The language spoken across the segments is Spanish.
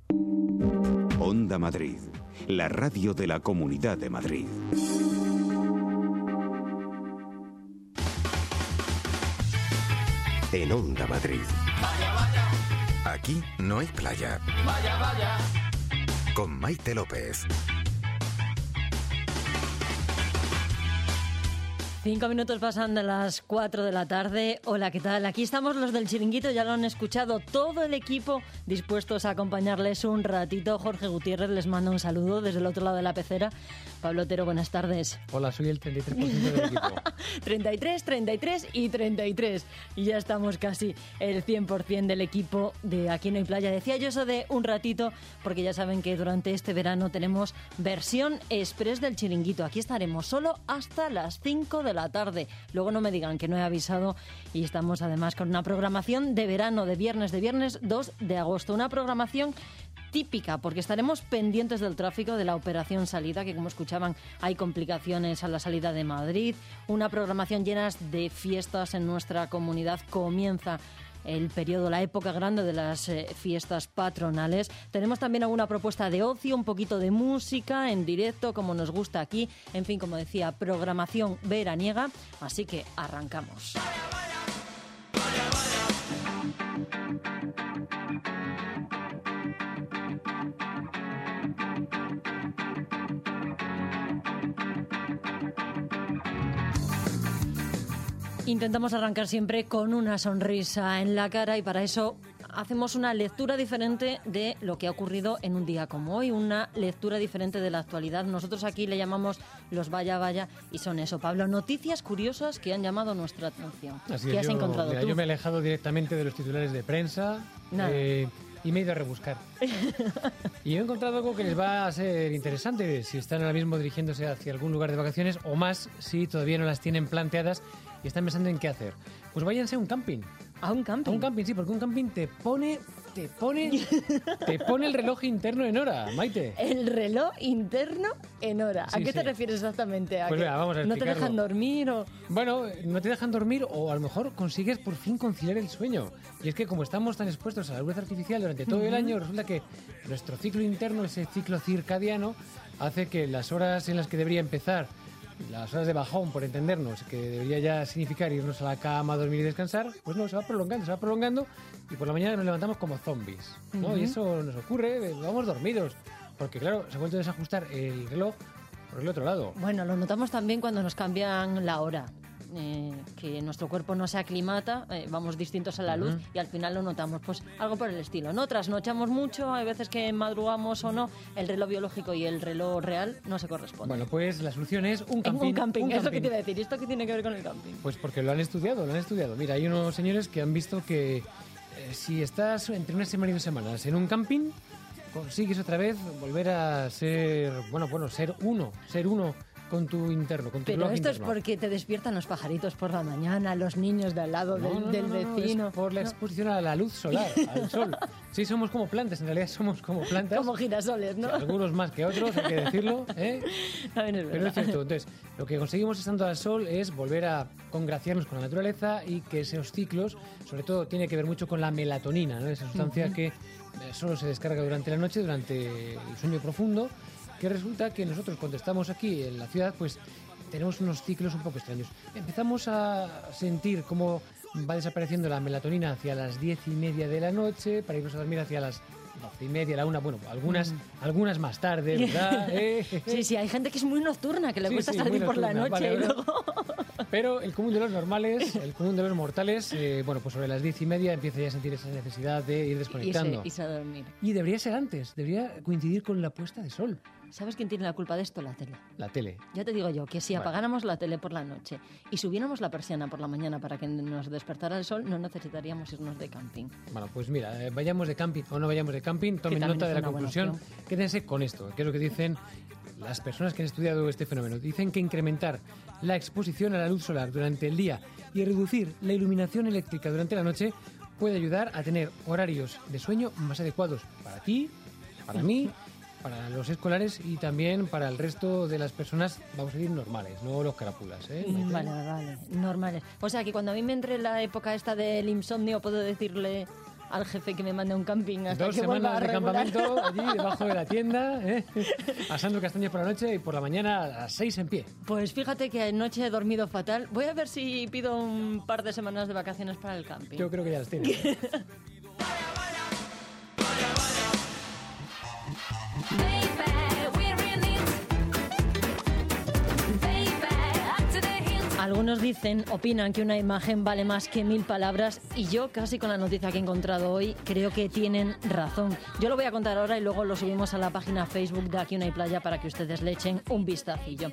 Onda Madrid, la radio de la Comunidad de Madrid. En Onda Madrid. Vaya, vaya. Aquí no hay playa. Vaya, vaya. Con Maite López. 5 minutos pasan de las 4 de la tarde. Hola, ¿qué tal? Aquí estamos los del Chiringuito, ya lo han escuchado, todo el equipo dispuestos a acompañarles un ratito. Jorge Gutiérrez les manda un saludo desde el otro lado de la pecera. Pablo Otero, buenas tardes. Hola, soy el 33% del equipo. 33, 33 y 33. Y ya estamos casi el 100% del equipo de Aquí no hay playa. Decía yo eso de un ratito, porque ya saben que durante este verano tenemos versión express del Chiringuito. Aquí estaremos solo hasta las 5 de la tarde. Luego no me digan que no he avisado, y estamos además con una programación de verano, de viernes 2 de agosto. Una programación típica, porque estaremos pendientes del tráfico de la operación salida, que como escuchaban hay complicaciones a la salida de Madrid. Una programación llena de fiestas en nuestra comunidad. Comienza el periodo, la época grande de las fiestas patronales. Tenemos también alguna propuesta de ocio, un poquito de música en directo, como nos gusta aquí. En fin, como decía, programación veraniega. Así que arrancamos. Intentamos arrancar siempre con una sonrisa en la cara, y para eso hacemos una lectura diferente de lo que ha ocurrido en un día como hoy, una lectura diferente de la actualidad. Nosotros aquí le llamamos los vaya vaya, y son eso, Pablo, noticias curiosas que han llamado nuestra atención. ¿Qué has encontrado tú? Yo me he alejado directamente de los titulares de prensa y me he ido a rebuscar. Y he encontrado algo que les va a ser interesante si están ahora mismo dirigiéndose hacia algún lugar de vacaciones, o más si todavía no las tienen planteadas y están pensando en qué hacer. Pues váyanse a un camping. ¿A un camping? A un camping, sí, porque un camping te pone el reloj interno en hora, Maite. El reloj interno en hora. Sí, ¿A qué te sí. refieres exactamente? ¿A Pues que venga, vamos a no te explicarlo. dejan dormir o...? Bueno, no te dejan dormir, o a lo mejor consigues por fin conciliar el sueño. Y es que como estamos tan expuestos a la luz artificial durante todo el año, resulta que nuestro ciclo interno, ese ciclo circadiano, hace que las horas en las que debería empezar, las horas de bajón, por entendernos, que debería ya significar irnos a la cama, a dormir y descansar, pues no, se va prolongando, y por la mañana nos levantamos como zombies, ¿no? Y eso nos ocurre, vamos dormidos, porque claro, se ha vuelto a desajustar el reloj por el otro lado. Bueno, lo notamos también cuando nos cambian la hora. Que nuestro cuerpo no se aclimata, vamos distintos a la luz, y al final lo notamos, pues algo por el estilo, ¿no? Trasnochamos mucho, hay veces que madrugamos o no, el reloj biológico y el reloj real no se corresponden. Bueno, pues la solución es un camping. Un camping, es lo que te iba a decir. ¿Y esto qué tiene que ver con el camping? Pues porque lo han estudiado. Mira, hay unos señores que han visto que si estás entre una semana y 2 semanas en un camping, consigues otra vez volver a ser, ser uno con tu interno, con tu Pero reloj esto interno. es porque te despiertan los pajaritos por la mañana, los niños de al lado del vecino. Es por la exposición a la luz solar, al sol. Sí, somos como plantas, en realidad somos como plantas. Como girasoles, ¿no? Sí, algunos más que otros, hay que decirlo, ¿eh? También es Pero verdad. es cierto, entonces, lo que conseguimos estando al sol es volver a congraciarnos con la naturaleza, y que esos ciclos, sobre todo, tiene que ver mucho con la melatonina, ¿no? Esa sustancia que solo se descarga durante la noche, durante el sueño profundo, que resulta que nosotros, cuando estamos aquí en la ciudad, pues tenemos unos ciclos un poco extraños. Empezamos a sentir cómo va desapareciendo la melatonina hacia las 10:30 de la noche, para irnos a dormir hacia las 12:30, la 1, bueno, algunas más tarde, ¿verdad? Sí, hay gente que es muy nocturna, que le Sí, gusta sí, salir muy por la nocturna, noche, vale, y luego... Pero el común de los normales, el común de los mortales, pues sobre las 10:30 empieza ya a sentir esa necesidad de ir desconectando. Irse a dormir. Y debería ser antes, debería coincidir con la puesta de sol. ¿Sabes quién tiene la culpa de esto? La tele. La tele. Ya te digo yo que si apagáramos la tele por la noche y subiéramos la persiana por la mañana para que nos despertara el sol, no necesitaríamos irnos de camping. Bueno, pues mira, vayamos de camping o no vayamos de camping, tomen también nota es de la una buena conclusión. opción. Quédense con esto, que es lo que dicen las personas que han estudiado este fenómeno. Dicen que incrementar la exposición a la luz solar durante el día y reducir la iluminación eléctrica durante la noche puede ayudar a tener horarios de sueño más adecuados para ti, para mí, para los escolares y también para el resto de las personas, vamos a decir, normales, no los carapulas, ¿eh? Vale, normales. O sea, que cuando a mí me entre la época esta del insomnio, puedo decirle al jefe que me mande a un camping hasta 2 que vuelva a semanas de regular. campamento allí debajo de la tienda, asando castañas por la noche y por la mañana a las 6 en pie. Pues fíjate que anoche he dormido fatal. Voy a ver si pido un par de semanas de vacaciones para el camping. Yo creo que ya las tiene. Algunos opinan que una imagen vale más que 1000 palabras y yo casi con la noticia que he encontrado hoy creo que tienen razón. Yo lo voy a contar ahora y luego lo subimos a la página Facebook de Aquí no hay playa para que ustedes le echen un vistacillo.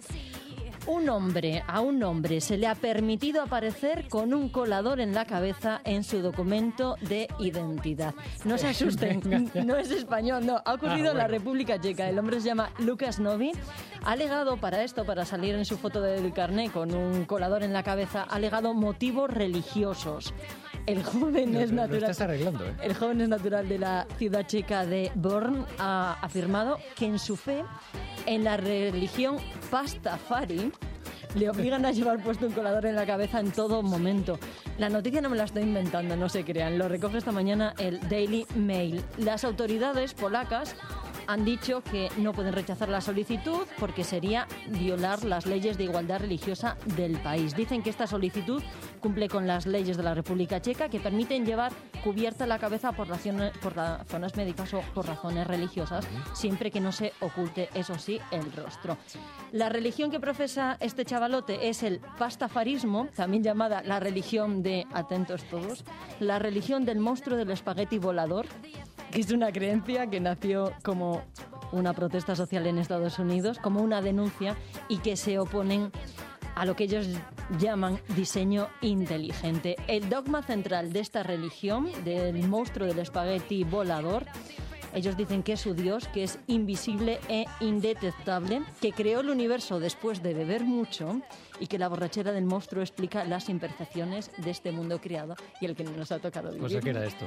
A un hombre se le ha permitido aparecer con un colador en la cabeza en su documento de identidad. No se asusten, no es español, no. Ha ocurrido en la República Checa. El hombre se llama Lukas Novi. Ha alegado para salir en su foto del carné con un colador en la cabeza, ha alegado motivos religiosos. El joven es natural. Lo estás arreglando, ¿eh? El joven es natural de la ciudad checa de Brno. Ha afirmado que en su fe, en la religión Pastafari, le obligan a llevar puesto un colador en la cabeza en todo momento. La noticia no me la estoy inventando, no se crean. Lo recoge esta mañana el Daily Mail. Las autoridades polacas han dicho que no pueden rechazar la solicitud porque sería violar las leyes de igualdad religiosa del país. Dicen que esta solicitud cumple con las leyes de la República Checa que permiten llevar cubierta la cabeza por razones médicas o por razones religiosas, siempre que no se oculte, eso sí, el rostro. La religión que profesa este chavalote es el pastafarismo, también llamada la religión de, atentos todos, la religión del monstruo del espagueti volador, que es una creencia que nació como una protesta social en Estados Unidos, como una denuncia, y que se oponen a lo que ellos llaman diseño inteligente. El dogma central de esta religión, del monstruo del espagueti volador, ellos dicen que es su Dios, que es invisible e indetectable, que creó el universo después de beber mucho y que la borrachera del monstruo explica las imperfecciones de este mundo creado y el que nos ha tocado vivir. Pues, ¿qué era esto?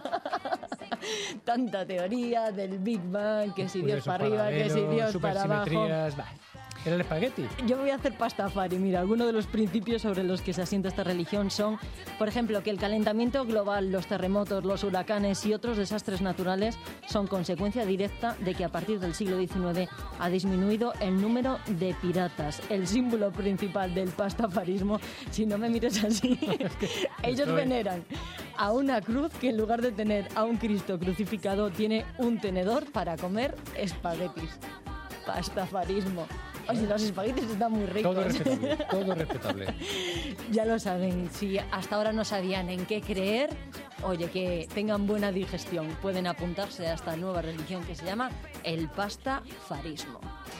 Tanta teoría del Big Bang, que si Dios para arriba, que si Dios para abajo. Era el espagueti. Yo voy a hacer pastafari. Mira, algunos de los principios sobre los que se asienta esta religión son, por ejemplo, que el calentamiento global, los terremotos, los huracanes y otros desastres naturales son consecuencia directa de que a partir del siglo XIX ha disminuido el número de piratas. El símbolo principal del pastafarismo, si no me mires así, ellos veneran a una cruz que en lugar de tener a un Cristo crucificado tiene un tenedor para comer espaguetis. Pastafarismo. O si los espaguetis están muy ricos. Todo respetable, todo respetable. Ya lo saben, si hasta ahora no sabían en qué creer, oye, que tengan buena digestión. Pueden apuntarse a esta nueva religión que se llama el pastafarismo.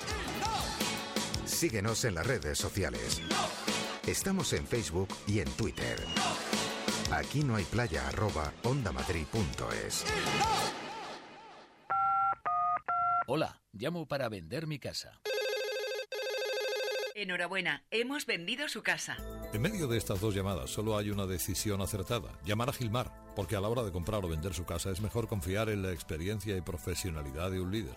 Síguenos en las redes sociales. Estamos en Facebook y en Twitter. Aquí no hay playa @ondamadrid.es. Hola, llamo para vender mi casa. Enhorabuena, hemos vendido su casa. En medio de estas dos llamadas solo hay una decisión acertada: llamar a Gilmar, porque a la hora de comprar o vender su casa es mejor confiar en la experiencia y profesionalidad de un líder.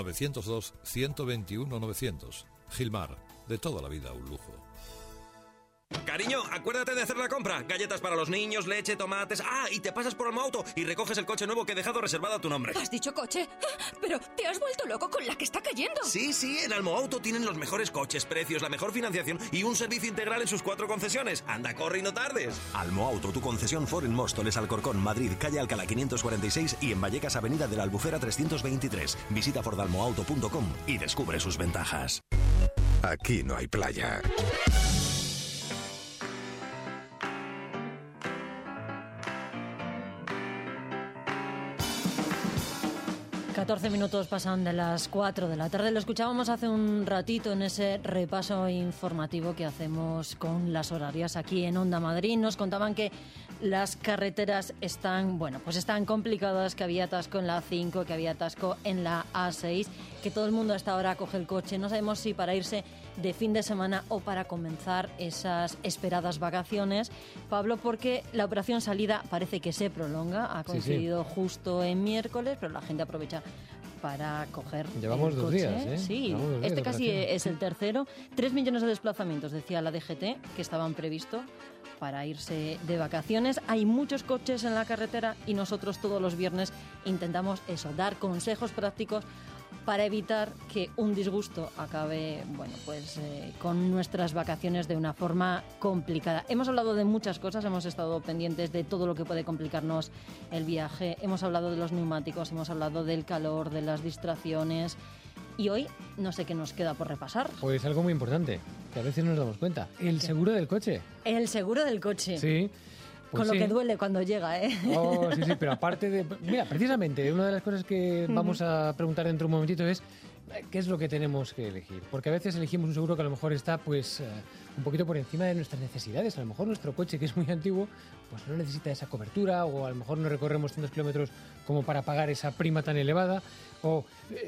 902-121-900. Gilmar, de toda la vida un lujo. Cariño, acuérdate de hacer la compra. Galletas para los niños, leche, tomates... Ah, y te pasas por Almoauto y recoges el coche nuevo que he dejado reservado a tu nombre. ¿Has dicho coche? Pero te has vuelto loco con la que está cayendo. Sí, en Almoauto tienen los mejores coches, precios, la mejor financiación y un servicio integral en sus 4 concesiones. Anda, corre y no tardes. Almoauto, tu concesión Ford en Móstoles, Alcorcón, Madrid, calle Alcalá 546 y en Vallecas, avenida de la Albufera 323. Visita fordalmoauto.com y descubre sus ventajas. Aquí no hay playa. 14 minutos pasan de las 4 de la tarde. Lo escuchábamos hace un ratito en ese repaso informativo que hacemos con las horarias aquí en Onda Madrid. Nos contaban que las carreteras están complicadas, que había atasco en la A5, que había atasco en la A6, que todo el mundo hasta ahora coge el coche. No sabemos si para irse de fin de semana o para comenzar esas esperadas vacaciones, Pablo, porque la operación salida parece que se prolonga, ha coincidido justo en miércoles, pero la gente aprovecha para coger Llevamos el 2 coche. días, ¿eh? Sí, Llevamos 2 días este de casi operación. es el tercero. 3 millones de desplazamientos, decía la DGT, que estaban previstos para irse de vacaciones. Hay muchos coches en la carretera y nosotros todos los viernes intentamos eso, dar consejos prácticos para evitar que un disgusto acabe, con nuestras vacaciones de una forma complicada. Hemos hablado de muchas cosas, hemos estado pendientes de todo lo que puede complicarnos el viaje, hemos hablado de los neumáticos, hemos hablado del calor, de las distracciones, y hoy no sé qué nos queda por repasar. Pues algo muy importante, que a veces no nos damos cuenta, el seguro del coche. El seguro del coche. Sí. Pues con lo que duele cuando llega, ¿eh? Oh, sí, pero aparte de... Mira, precisamente, una de las cosas que vamos a preguntar dentro de un momentito es qué es lo que tenemos que elegir. Porque a veces elegimos un seguro que a lo mejor está, un poquito por encima de nuestras necesidades. A lo mejor nuestro coche, que es muy antiguo, pues no necesita esa cobertura, o a lo mejor no recorremos tantos kilómetros como para pagar esa prima tan elevada. O,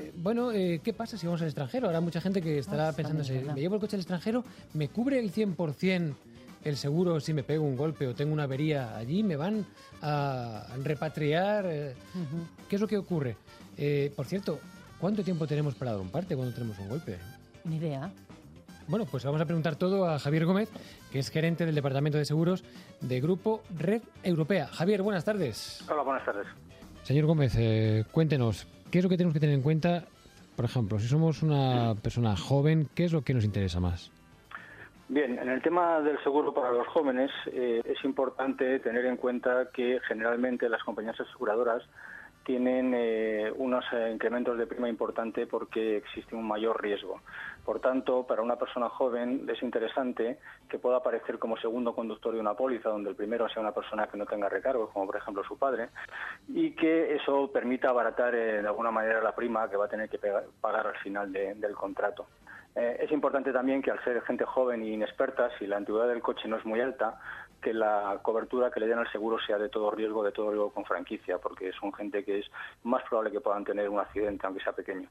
¿qué pasa si vamos al extranjero? Habrá mucha gente que estará pensándose, ¿me llevo el coche al extranjero? ¿Me cubre el 100% el seguro si me pego un golpe o tengo una avería allí? ¿Me van a repatriar? ¿Qué es lo que ocurre? Por cierto, ¿cuánto tiempo tenemos para dar un parte cuando tenemos un golpe? Ni idea. Bueno, pues vamos a preguntar todo a Javier Gómez, que es gerente del Departamento de Seguros de Grupo Red Europea. Javier, buenas tardes. Hola, buenas tardes. Señor Gómez, cuéntenos, ¿qué es lo que tenemos que tener en cuenta? Por ejemplo, si somos una persona joven, ¿qué es lo que nos interesa más? Bien, en el tema del seguro para los jóvenes es importante tener en cuenta que generalmente las compañías aseguradoras tienen unos incrementos de prima importante porque existe un mayor riesgo. Por tanto, para una persona joven es interesante que pueda aparecer como segundo conductor de una póliza, donde el primero sea una persona que no tenga recargos, como por ejemplo su padre, y que eso permita abaratar de alguna manera la prima que va a tener que pagar al final del contrato. Es importante también que al ser gente joven e inexperta, si la antigüedad del coche no es muy alta, que la cobertura que le den al seguro sea de todo riesgo con franquicia, porque son gente que es más probable que puedan tener un accidente, aunque sea pequeño.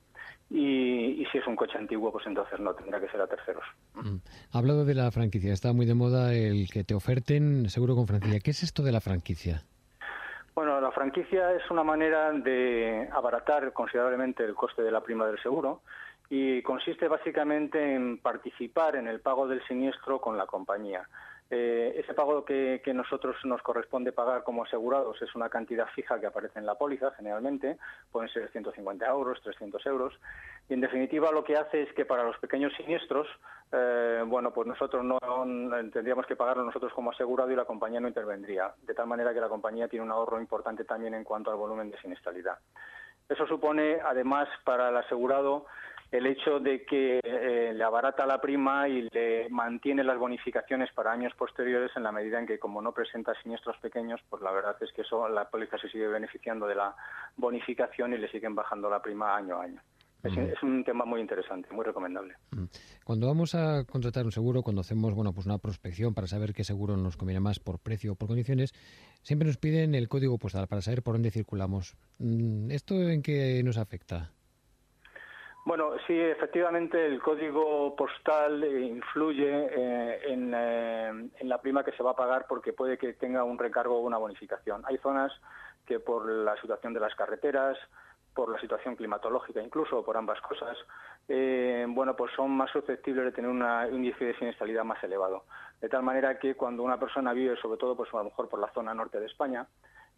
Y si es un coche antiguo, pues entonces no, tendrá que ser a terceros. Ha hablado de la franquicia. Está muy de moda el que te oferten seguro con franquicia. ¿Qué es esto de la franquicia? Bueno, la franquicia es una manera de abaratar considerablemente el coste de la prima del seguro, y consiste básicamente en participar en el pago del siniestro con la compañía. Ese pago que nosotros nos corresponde pagar como asegurados es una cantidad fija que aparece en la póliza, generalmente, pueden ser 150 euros, 300 euros, y en definitiva lo que hace es que para los pequeños siniestros, pues nosotros no tendríamos que pagarlo nosotros como asegurado y la compañía no intervendría, de tal manera que la compañía tiene un ahorro importante también en cuanto al volumen de siniestralidad. Eso supone, además, para el asegurado, el hecho de que le abarata la prima y le mantiene las bonificaciones para años posteriores, en la medida en que, como no presenta siniestros pequeños, pues la verdad es que la póliza se sigue beneficiando de la bonificación y le siguen bajando la prima año a año. Es un tema muy interesante, muy recomendable. Cuando vamos a contratar un seguro, cuando hacemos una prospección para saber qué seguro nos conviene más por precio o por condiciones, siempre nos piden el código postal para saber por dónde circulamos. ¿Esto en qué nos afecta? Bueno, sí, efectivamente el código postal influye en la prima que se va a pagar, porque puede que tenga un recargo o una bonificación. Hay zonas que por la situación de las carreteras, por la situación climatológica, incluso por ambas cosas, pues son más susceptibles de tener un índice de siniestralidad más elevado. De tal manera que cuando una persona vive, sobre todo pues a lo mejor por la zona norte de España,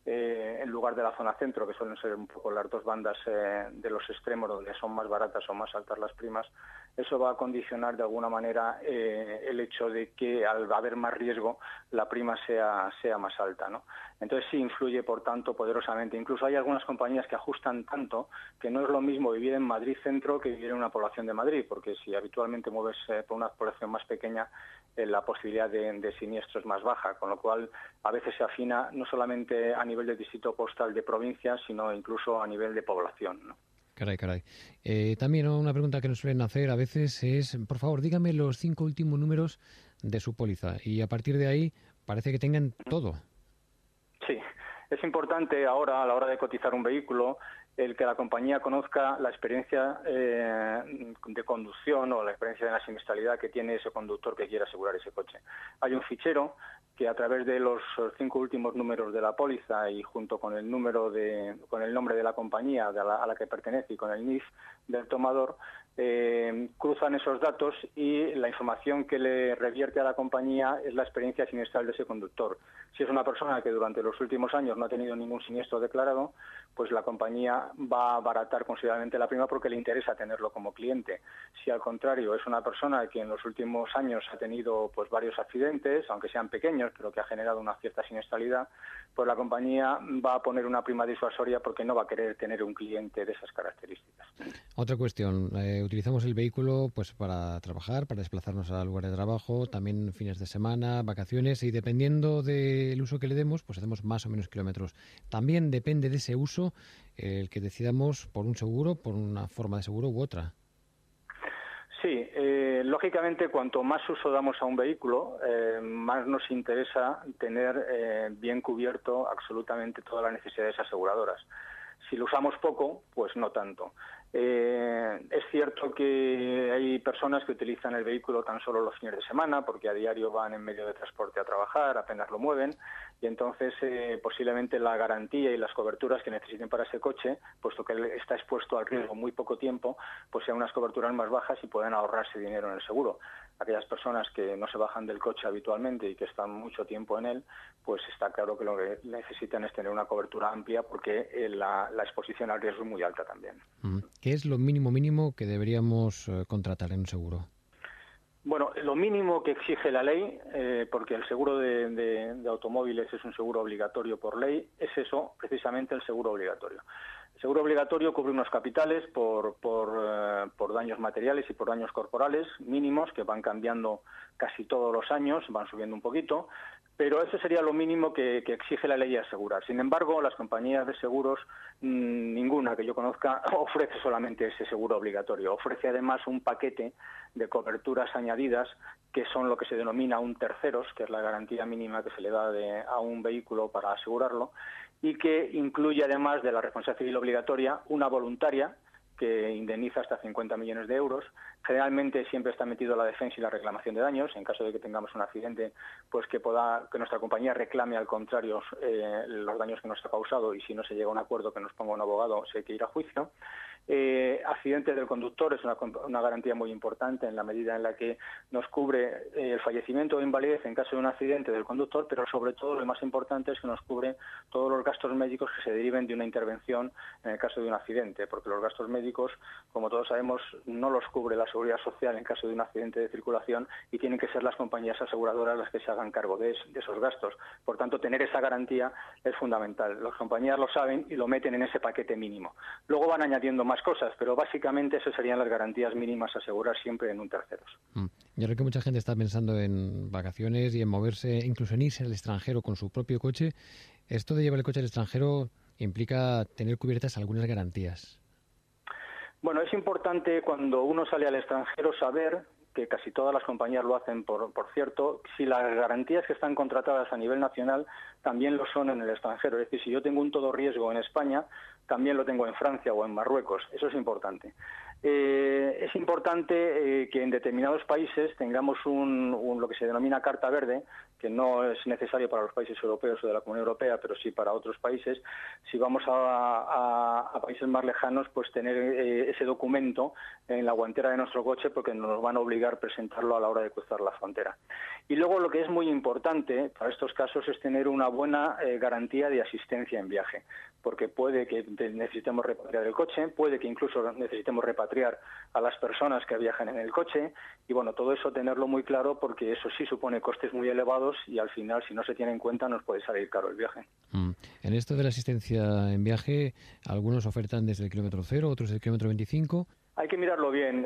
en lugar de la zona centro, que suelen ser un poco las dos bandas de los extremos donde son más baratas o más altas las primas, eso va a condicionar de alguna manera el hecho de que al haber más riesgo la prima sea más alta, ¿no? Entonces sí influye, por tanto, poderosamente. Incluso hay algunas compañías que ajustan tanto que no es lo mismo vivir en Madrid centro que vivir en una población de Madrid, porque si habitualmente mueves por una población más pequeña, la posibilidad de siniestro es más baja, con lo cual a veces se afina no solamente a nivel de distrito postal de provincia, sino incluso a nivel de población, ¿no? Caray. También una pregunta que nos suelen hacer a veces es, por favor, dígame los 5 últimos números de su póliza, y a partir de ahí parece que tengan todo. Sí, es importante ahora, a la hora de cotizar un vehículo, el que la compañía conozca la experiencia de conducción o la experiencia de la siniestralidad que tiene ese conductor que quiere asegurar ese coche. Hay un fichero que a través de los 5 últimos números de la póliza y junto con el con el nombre de la compañía a la que pertenece y con el NIF del tomador, cruzan esos datos y la información que le revierte a la compañía es la experiencia siniestral de ese conductor. Si es una persona que durante los últimos años no ha tenido ningún siniestro declarado, pues la compañía va a abaratar considerablemente la prima porque le interesa tenerlo como cliente. Si al contrario es una persona que en los últimos años ha tenido pues varios accidentes, aunque sean pequeños, pero que ha generado una cierta siniestralidad, pues la compañía va a poner una prima disuasoria porque no va a querer tener un cliente de esas características. Otra cuestión, utilizamos el vehículo pues para trabajar, para desplazarnos al lugar de trabajo, también fines de semana, vacaciones, y dependiendo del uso que le demos, pues hacemos más o menos kilómetros. También depende de ese uso el que decidamos por un seguro, por una forma de seguro u otra. Sí, lógicamente cuanto más uso damos a un vehículo, más nos interesa tener bien cubierto absolutamente todas las necesidades aseguradoras. Si lo usamos poco, pues no tanto. Es cierto que hay personas que utilizan el vehículo tan solo los fines de semana porque a diario van en medio de transporte a trabajar, apenas lo mueven, y entonces posiblemente la garantía y las coberturas que necesiten para ese coche, puesto que él está expuesto al riesgo muy poco tiempo, pues sean unas coberturas más bajas y puedan ahorrarse dinero en el seguro. Aquellas personas que no se bajan del coche habitualmente y que están mucho tiempo en él, pues está claro que lo que necesitan es tener una cobertura amplia porque la exposición al riesgo es muy alta también. ¿Qué es lo mínimo que deberíamos contratar en un seguro? Bueno, lo mínimo que exige la ley, porque el seguro de automóviles es un seguro obligatorio por ley, es eso, precisamente el seguro obligatorio. El seguro obligatorio cubre unos capitales por daños materiales y por daños corporales mínimos que van cambiando casi todos los años, van subiendo un poquito, pero eso sería lo mínimo que exige la ley de asegurar. Sin embargo, las compañías de seguros, ninguna que yo conozca, ofrece solamente ese seguro obligatorio. Ofrece además un paquete de coberturas añadidas que son lo que se denomina un terceros, que es la garantía mínima que se le da a un vehículo para asegurarlo, y que incluye además de la responsabilidad civil obligatoria una voluntaria que indemniza hasta 50 millones de euros. Generalmente siempre está metido la defensa y la reclamación de daños. En caso de que tengamos un accidente, pues que nuestra compañía reclame al contrario los daños que nos ha causado, y si no se llega a un acuerdo que nos ponga un abogado, se hay que ir a juicio. Accidentes del conductor es una garantía muy importante en la medida en la que nos cubre el fallecimiento o invalidez en caso de un accidente del conductor, pero sobre todo lo más importante es que nos cubre todos los gastos médicos que se deriven de una intervención en el caso de un accidente, porque los gastos médicos, como todos sabemos, no los cubre la Seguridad Social en caso de un accidente de circulación y tienen que ser las compañías aseguradoras las que se hagan cargo de esos gastos. Por tanto, tener esa garantía es fundamental. Las compañías lo saben y lo meten en ese paquete mínimo. Luego van añadiendo más cosas, pero básicamente esas serían las garantías mínimas a asegurar siempre en un terceros. Yo creo que mucha gente está pensando en vacaciones y en moverse, incluso en irse al extranjero con su propio coche. Esto de llevar el coche al extranjero implica tener cubiertas algunas garantías. Bueno, es importante cuando uno sale al extranjero saber, que casi todas las compañías lo hacen, por cierto, si las garantías que están contratadas a nivel nacional también lo son en el extranjero. Es decir, si yo tengo un todo riesgo en España, también lo tengo en Francia o en Marruecos. Eso es importante. Es importante que en determinados países tengamos lo que se denomina carta verde, que no es necesario para los países europeos o de la Comunidad Europea, pero sí para otros países. Si vamos a países más lejanos, pues tener ese documento en la guantera de nuestro coche, porque nos van a obligar a presentarlo a la hora de cruzar la frontera. Y luego lo que es muy importante para estos casos es tener una buena garantía de asistencia en viaje, porque puede que necesitemos repatriar el coche, puede que incluso necesitemos repatriar a las personas que viajan en el coche, y bueno, todo eso tenerlo muy claro, porque eso sí supone costes muy elevados y al final, si no se tiene en cuenta, nos puede salir caro el viaje. En esto de la asistencia en viaje, algunos ofertan desde el kilómetro 0, otros desde el kilómetro 25. Hay que mirarlo bien.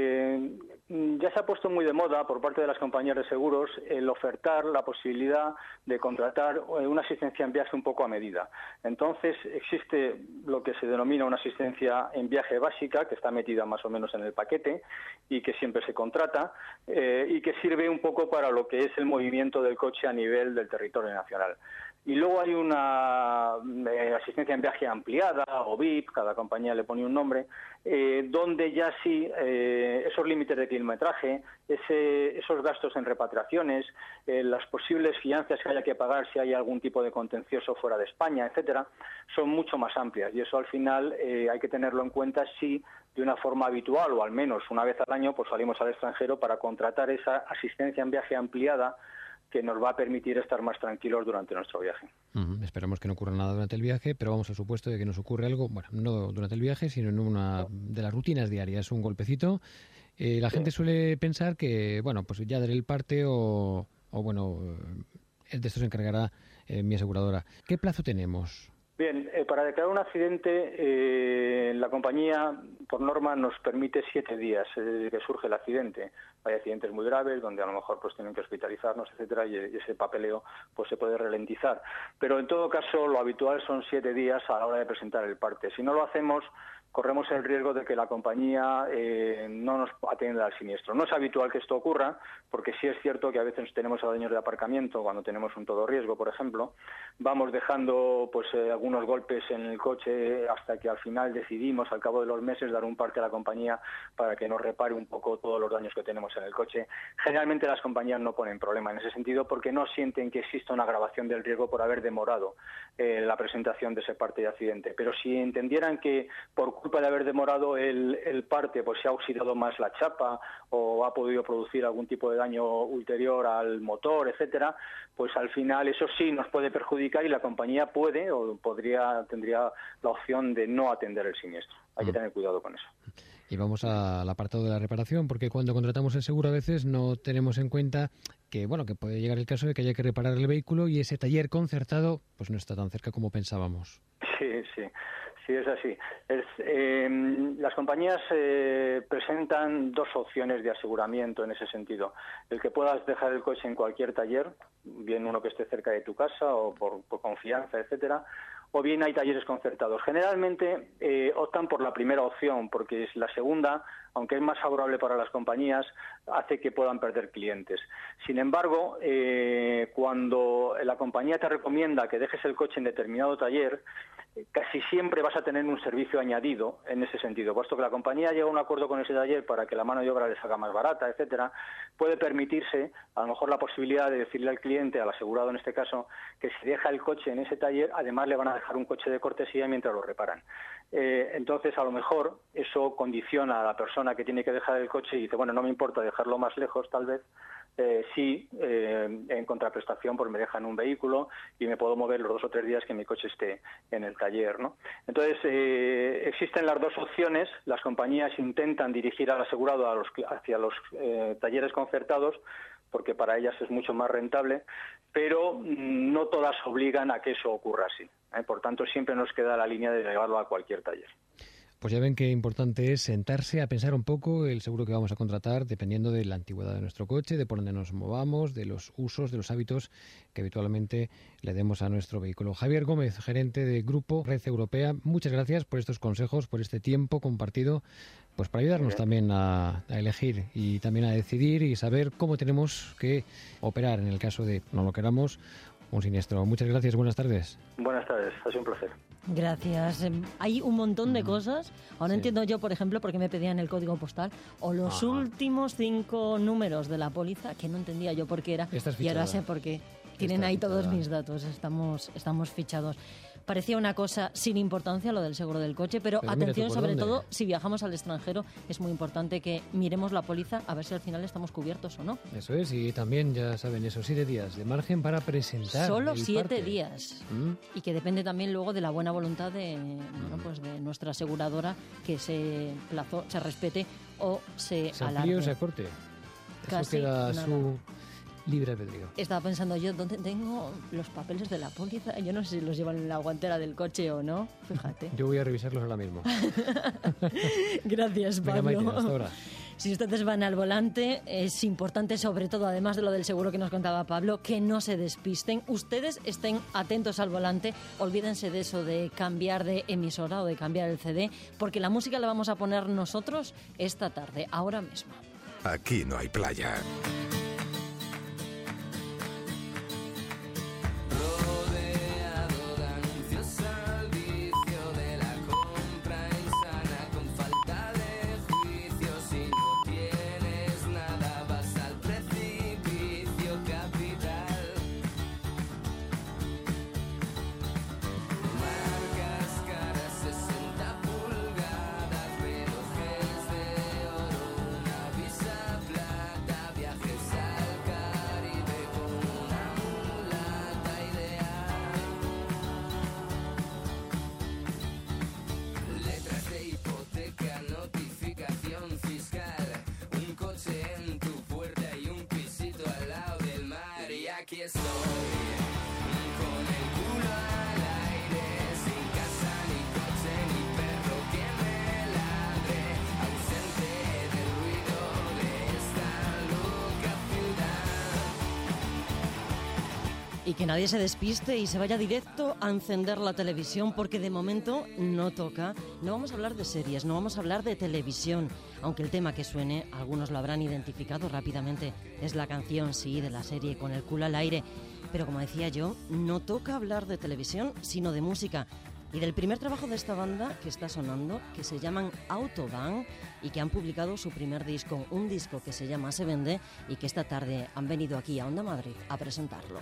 Ya se ha puesto muy de moda por parte de las compañías de seguros el ofertar la posibilidad de contratar una asistencia en viaje un poco a medida. Entonces existe lo que se denomina una asistencia en viaje básica, que está metida más o menos en el paquete y que siempre se contrata y que sirve un poco para lo que es el movimiento del coche a nivel del territorio nacional. Y luego hay una asistencia en viaje ampliada o VIP, cada compañía le pone un nombre, donde ya sí esos límites de kilometraje, esos gastos en repatriaciones, las posibles fianzas que haya que pagar si hay algún tipo de contencioso fuera de España, etcétera, son mucho más amplias. Y eso al final hay que tenerlo en cuenta si de una forma habitual o al menos una vez al año pues salimos al extranjero para contratar esa asistencia en viaje ampliada que nos va a permitir estar más tranquilos durante nuestro viaje. Esperamos que no ocurra nada durante el viaje, pero vamos al supuesto de que nos ocurre algo, bueno, no durante el viaje, sino en una de las rutinas diarias, un golpecito. La gente suele pensar que, bueno, pues ya daré el parte o bueno, de esto se encargará mi aseguradora. ¿Qué plazo tenemos? Bien, para declarar un accidente, la compañía, por norma, nos permite 7 días desde que surge el accidente. Hay accidentes muy graves donde a lo mejor pues tienen que hospitalizarnos, etcétera, y ese papeleo pues se puede ralentizar. Pero en todo caso, lo habitual son 7 días a la hora de presentar el parte. Si no lo hacemos, corremos el riesgo de que la compañía no nos atienda al siniestro. No es habitual que esto ocurra, porque sí es cierto que a veces tenemos a daños de aparcamiento, cuando tenemos un todo riesgo, por ejemplo, vamos dejando pues algunos golpes en el coche hasta que al final decidimos, al cabo de los meses, dar un parte a la compañía para que nos repare un poco todos los daños que tenemos en el coche. Generalmente las compañías no ponen problema en ese sentido porque no sienten que exista una agravación del riesgo por haber demorado la presentación de ese parte de accidente. Pero si entendieran que por culpa de haber demorado el parte, pues se ha oxidado más la chapa o ha podido producir algún tipo de daño ulterior al motor, etcétera, pues al final eso sí nos puede perjudicar y la compañía puede o tendría la opción de no atender el siniestro. Hay que tener cuidado con eso. Y vamos al apartado de la reparación, porque cuando contratamos el seguro a veces no tenemos en cuenta que, bueno, que puede llegar el caso de que haya que reparar el vehículo y ese taller concertado pues no está tan cerca como pensábamos. Sí, es así. Las compañías presentan 2 opciones de aseguramiento en ese sentido. El que puedas dejar el coche en cualquier taller, bien uno que esté cerca de tu casa o por confianza, etcétera, o bien hay talleres concertados. Generalmente optan por la primera opción, porque es la segunda, aunque es más favorable para las compañías, hace que puedan perder clientes. Sin embargo, cuando la compañía te recomienda que dejes el coche en determinado taller, casi siempre vas a tener un servicio añadido en ese sentido, puesto que la compañía llega a un acuerdo con ese taller para que la mano de obra les haga más barata, etcétera, puede permitirse a lo mejor la posibilidad de decirle al cliente, al asegurado en este caso, que si deja el coche en ese taller, además le van a dejar un coche de cortesía mientras lo reparan. Entonces, a lo mejor eso condiciona a la persona que tiene que dejar el coche y dice, bueno, no me importa dejarlo más lejos, tal vez, sí, en contraprestación, pues me dejan un vehículo y me puedo mover los 2 o 3 días que mi coche esté en el taller, ¿no? Entonces, existen las 2 opciones. Las compañías intentan dirigir al asegurado hacia los talleres concertados, porque para ellas es mucho más rentable, pero no todas obligan a que eso ocurra así. Por tanto, siempre nos queda la línea de llevarlo a cualquier taller. Pues ya ven qué importante es sentarse a pensar un poco el seguro que vamos a contratar dependiendo de la antigüedad de nuestro coche, de por dónde nos movamos, de los usos, de los hábitos que habitualmente le demos a nuestro vehículo. Javier Gómez, gerente de Grupo Red Europea, muchas gracias por estos consejos, por este tiempo compartido, pues para ayudarnos también a elegir y también a decidir y saber cómo tenemos que operar en el caso de, no lo queramos, un siniestro. Muchas gracias, buenas tardes. Buenas tardes, ha sido un placer. Gracias. Hay un montón de cosas. Ahora entiendo yo, por ejemplo, por qué me pedían el código postal o los últimos 5 números de la póliza, que no entendía yo por qué era. Y ahora sé por qué. Tienen ahí todos mis datos. Estamos fichados. Parecía una cosa sin importancia lo del seguro del coche, pero atención, sobre todo si viajamos al extranjero, es muy importante que miremos la póliza a ver si al final estamos cubiertos o no. Eso es, y también ya saben, esos 7 días de margen para presentar. Solo 7 días. Y que depende también luego de la buena voluntad de nuestra aseguradora, que ese plazo se respete o se alargue. amplíe o se acorte. Eso queda su libre albedrío. Estaba pensando yo, ¿dónde tengo los papeles de la póliza? Yo no sé si los llevan en la guantera del coche o no, fíjate. Yo voy a revisarlos ahora mismo. Gracias, Pablo. Venga, Maite, hasta ahora. Si ustedes van al volante, es importante, sobre todo, además de lo del seguro que nos contaba Pablo, que no se despisten. Ustedes estén atentos al volante, olvídense de eso de cambiar de emisora o de cambiar el CD, porque la música la vamos a poner nosotros esta tarde, ahora mismo. Aquí no hay playa. Rodeo Y que nadie se despiste y se vaya directo a encender la televisión, porque de momento no toca. No vamos a hablar de series, no vamos a hablar de televisión, aunque el tema que suene, algunos lo habrán identificado rápidamente, es la canción, sí, de la serie Con el culo al aire. Pero como decía yo, no toca hablar de televisión, sino de música. Y del primer trabajo de esta banda que está sonando, que se llaman Autobahn, y que han publicado su primer disco, un disco que se llama Se Vende, y que esta tarde han venido aquí a Onda Madrid a presentarlo.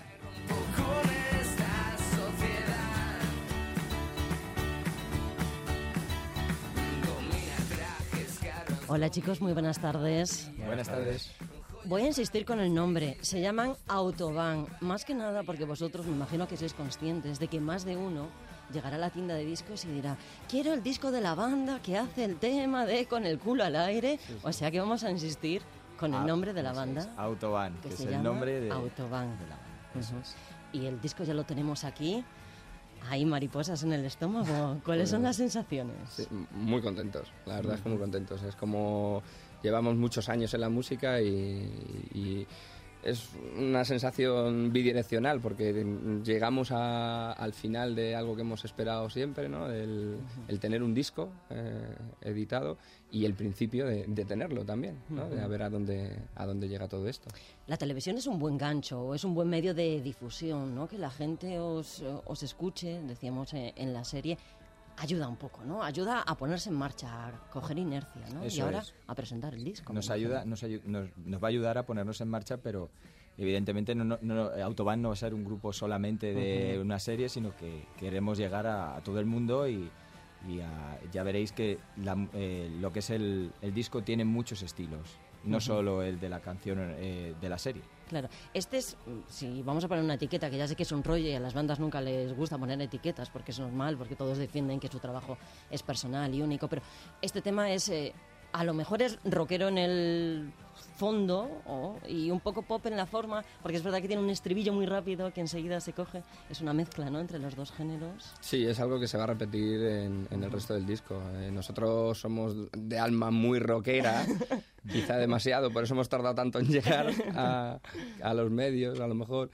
Hola chicos, muy buenas tardes. Buenas tardes. Voy a insistir con el nombre, se llaman Autobahn, más que nada porque vosotros me imagino que sois conscientes de que más de uno llegará a la tienda de discos y dirá, quiero el disco de la banda que hace el tema de Con el culo al aire. Sí, sí. O sea que vamos a insistir con el nombre de la banda. Autobahn, que es el nombre de Autobahn. De la banda. Y el disco ya lo tenemos aquí. Hay mariposas en el estómago. ¿Cuáles son las sensaciones? Sí, muy contentos, la verdad es que muy contentos. Es como llevamos muchos años en la música y es una sensación bidireccional, porque llegamos al final de algo que hemos esperado siempre, ¿no? El tener un disco editado y el principio de tenerlo también, ¿no? De a ver a dónde llega todo esto. La televisión es un buen gancho, o es un buen medio de difusión, ¿no? Que la gente os escuche, decíamos en la serie. Ayuda un poco, ¿no? Ayuda a ponerse en marcha, a coger inercia, ¿no? Eso y ahora es. A presentar el disco. Nos va a ayudar a ponernos en marcha, pero evidentemente Autobahn no va a ser un grupo solamente de una serie, sino que queremos llegar a todo el mundo y ya veréis que lo que es el disco tiene muchos estilos, no solo el de la canción de la serie. Claro, si vamos a poner una etiqueta, que ya sé que es un rollo y a las bandas nunca les gusta poner etiquetas porque es normal, porque todos defienden que su trabajo es personal y único, pero este tema es, a lo mejor es rockero en el fondo y un poco pop en la forma, porque es verdad que tiene un estribillo muy rápido que enseguida se coge, es una mezcla, ¿no?, entre los dos géneros. Sí, es algo que se va a repetir en el resto del disco. Nosotros somos de alma muy rockera, quizá demasiado, por eso hemos tardado tanto en llegar a los medios, a lo mejor,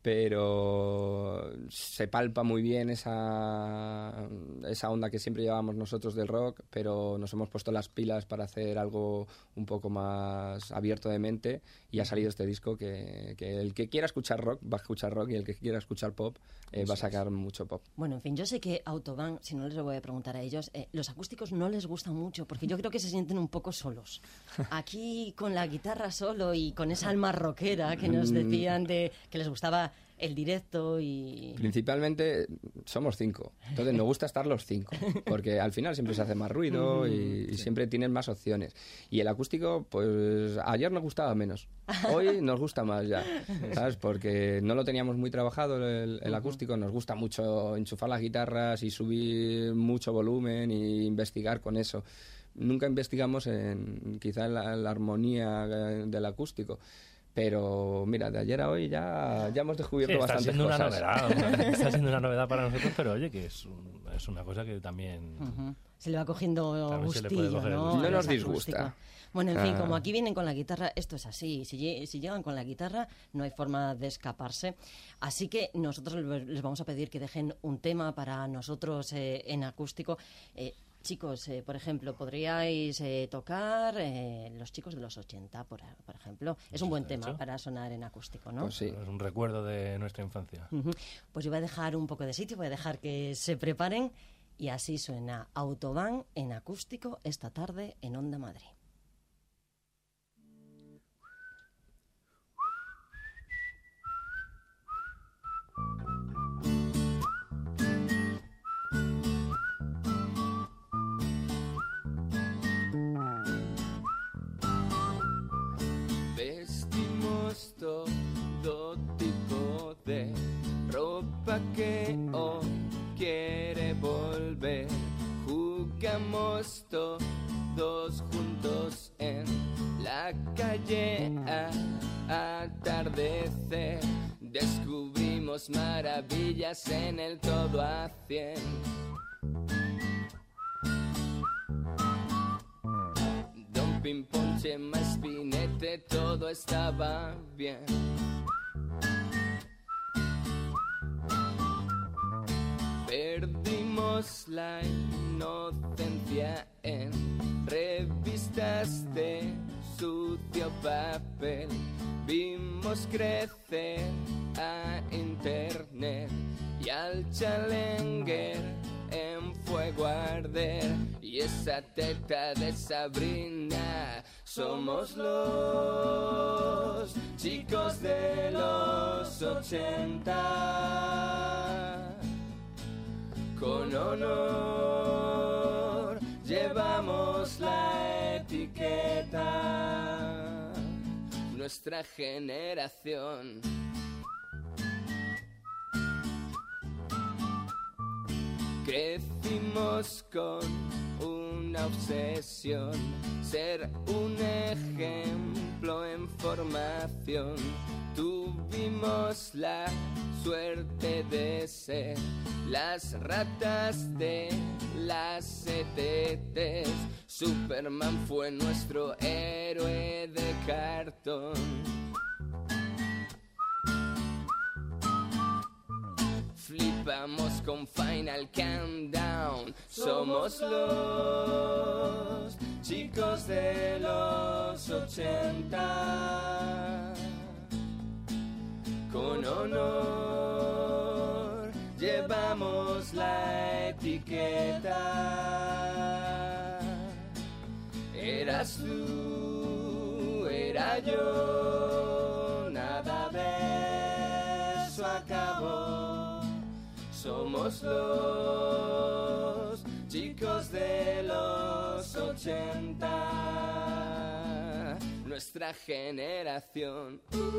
pero se palpa muy bien esa onda que siempre llevábamos nosotros del rock, pero nos hemos puesto las pilas para hacer algo un poco más abierto de mente y ha salido este disco que el que quiera escuchar rock va a escuchar rock y el que quiera escuchar pop va a sacar mucho pop. Bueno, en fin, yo sé que Autobahn, si no les lo voy a preguntar a ellos, los acústicos no les gustan mucho porque yo creo que se sienten un poco solos. Aquí con la guitarra solo y con esa alma rockera que nos decían que les gustaba el directo y... Principalmente somos 5, entonces nos gusta estar los 5, porque al final siempre se hace más ruido y siempre tienen más opciones. Y el acústico, pues ayer nos gustaba menos, hoy nos gusta más ya, ¿sabes? Porque no lo teníamos muy trabajado el acústico, nos gusta mucho enchufar las guitarras y subir mucho volumen e investigar con eso. Nunca investigamos quizá en la armonía del acústico. Pero mira, de ayer a hoy ya hemos descubierto bastantes cosas. Está siendo una novedad para nosotros, pero oye, que es una cosa que también... Se le va cogiendo gustillo, ¿no? No nos disgusta. Bueno, en fin, como aquí vienen con la guitarra, esto es así. Si llegan con la guitarra, no hay forma de escaparse. Así que nosotros les vamos a pedir que dejen un tema para nosotros en acústico. Chicos, por ejemplo, podríais tocar Los chicos de los 80, por ejemplo. Es un buen tema para sonar en acústico, ¿no? Pues sí. Es un recuerdo de nuestra infancia. Pues yo voy a dejar un poco de sitio, voy a dejar que se preparen y así suena Autobahn en acústico esta tarde en Onda Madrid. Todo tipo de ropa que hoy quiere volver. Jugamos todos juntos en la calle a atardecer. Descubrimos maravillas en el todo a 100. Don Pimpón, Chema, Spinete, todo estaba bien. Vimos la inocencia en revistas de sucio papel. Vimos crecer a internet y al Challenger en fuego arder. Y esa teta de Sabrina. Somos los chicos de los 80. Con honor llevamos la etiqueta. Nuestra generación. Crecimos con una obsesión, ser un ejemplo en formación. Tuvimos la suerte de ser las ratas de las ETTs. Superman fue nuestro héroe de cartón. Flipamos con Final Countdown. Somos los chicos de los 80. Con honor llevamos la etiqueta. Eras tú, era yo, nada de eso acabó. Somos los chicos de los 80, nuestra generación.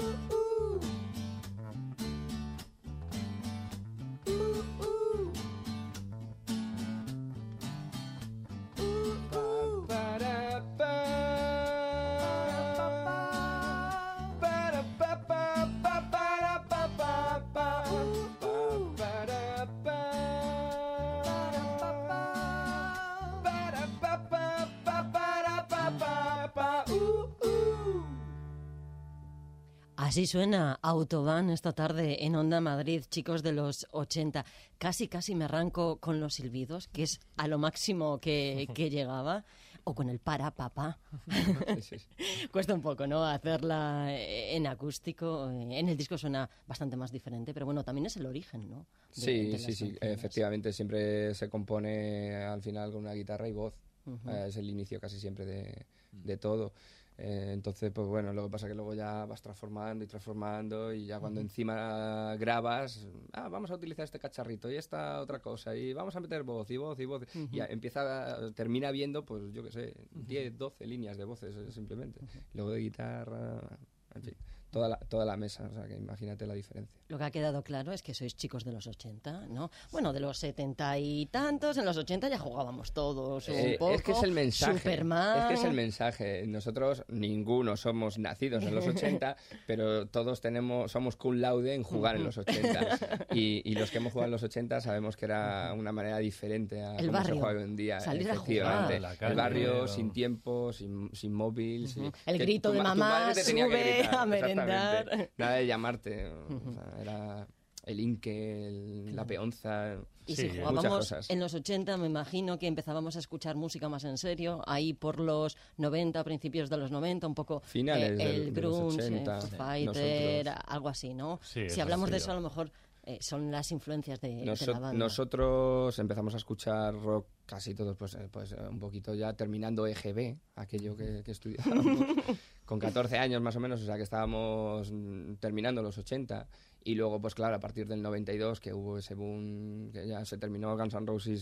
Así suena Autobahn esta tarde en Onda Madrid, chicos de los 80. Casi me arranco con los silbidos, que es a lo máximo que llegaba, o con el para papá. Sí. Cuesta un poco, ¿no?, hacerla en acústico. En el disco suena bastante más diferente, pero bueno, también es el origen, ¿no? Sí, efectivamente, siempre se compone al final con una guitarra y voz. Es el inicio casi siempre de todo. Entonces, pues bueno, lo que pasa es que luego ya vas transformando y ya cuando encima grabas, vamos a utilizar este cacharrito y esta otra cosa y vamos a meter voz y ya termina viendo, pues yo qué sé, 10, 12 líneas de voces simplemente. Luego de guitarra, en fin, toda la mesa, o sea que imagínate la diferencia. Lo que ha quedado claro es que sois chicos de los 80, ¿no? Bueno, de los 70 y tantos, en los 80 ya jugábamos todos un poco. Es que es el mensaje. Superman. Es que es el mensaje. Nosotros, ninguno somos nacidos en los 80, pero todos somos cum laude en jugar en los 80. Y los que hemos jugado en los 80 sabemos que era una manera diferente a cómo se juega hoy en día. Salir a jugar. El barrio, sin tiempo, sin móvil. El grito de mamá, sube a merendar. Nada de llamarte. O sea, era el inque, la peonza. Y si jugábamos en los 80, me imagino que empezábamos a escuchar música más en serio, ahí por los 90, principios de los 90, un poco finales el grunge, 80, Fighter, algo así, ¿no? Sí, si hablamos de eso, a lo mejor son las influencias de la banda. Nosotros empezamos a escuchar rock casi todos, pues un poquito ya terminando EGB, aquello que estudiábamos, con 14 años más o menos, o sea que estábamos terminando los 80. Y luego, pues claro, a partir del 92, que hubo ese boom, que ya se terminó Guns N' Roses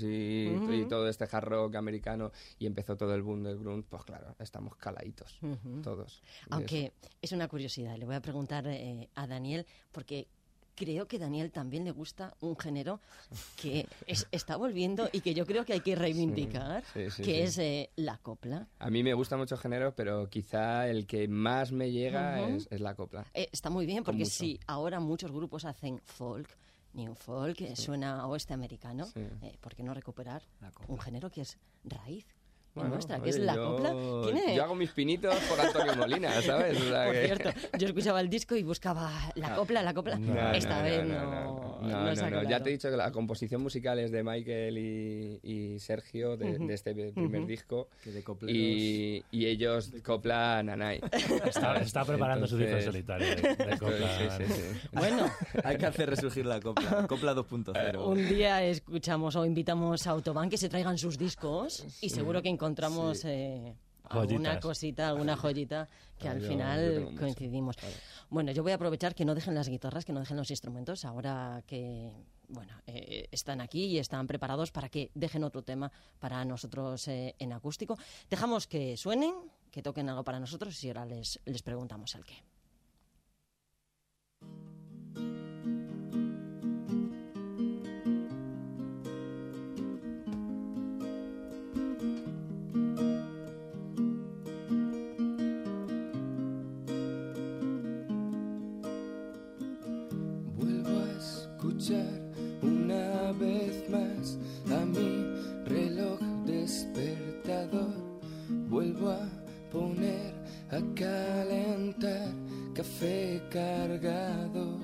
y todo este hard rock americano, y empezó todo el boom del grunge, pues claro, estamos caladitos, todos. Aunque es una curiosidad, le voy a preguntar a Daniel, porque creo que a Daniel también le gusta un género que está volviendo y que yo creo que hay que reivindicar, que es la copla. A mí me gusta mucho género, pero quizá el que más me llega es la copla. Está muy bien, porque si ahora muchos grupos hacen folk, new folk, suena a oeste americano, ¿por qué no recuperar un género que es raíz? Nuestra, que es la copla. Yo hago mis pinitos por Antonio Molina, ¿sabes? O sea por cierto, yo escuchaba el disco y buscaba la copla. Esta vez no. No. Ya te he dicho que la composición musical es de Michael y Sergio de este primer disco. Que de copleros... y ellos coplan a Nai. Está preparando su disco en solitario de copla. Sí. Bueno, hay que hacer resurgir la copla 2.0. Un día escuchamos o invitamos a Autobahn que se traigan sus discos y seguro que encontramos alguna cosita, alguna joyita que al final coincidimos. Claro. Bueno, yo voy a aprovechar que no dejen las guitarras, que no dejen los instrumentos, ahora que están aquí y están preparados para que dejen otro tema para nosotros en acústico. Dejamos que suenen, que toquen algo para nosotros y ahora les preguntamos el qué. Una vez más a mi reloj despertador, vuelvo a poner a calentar café cargado,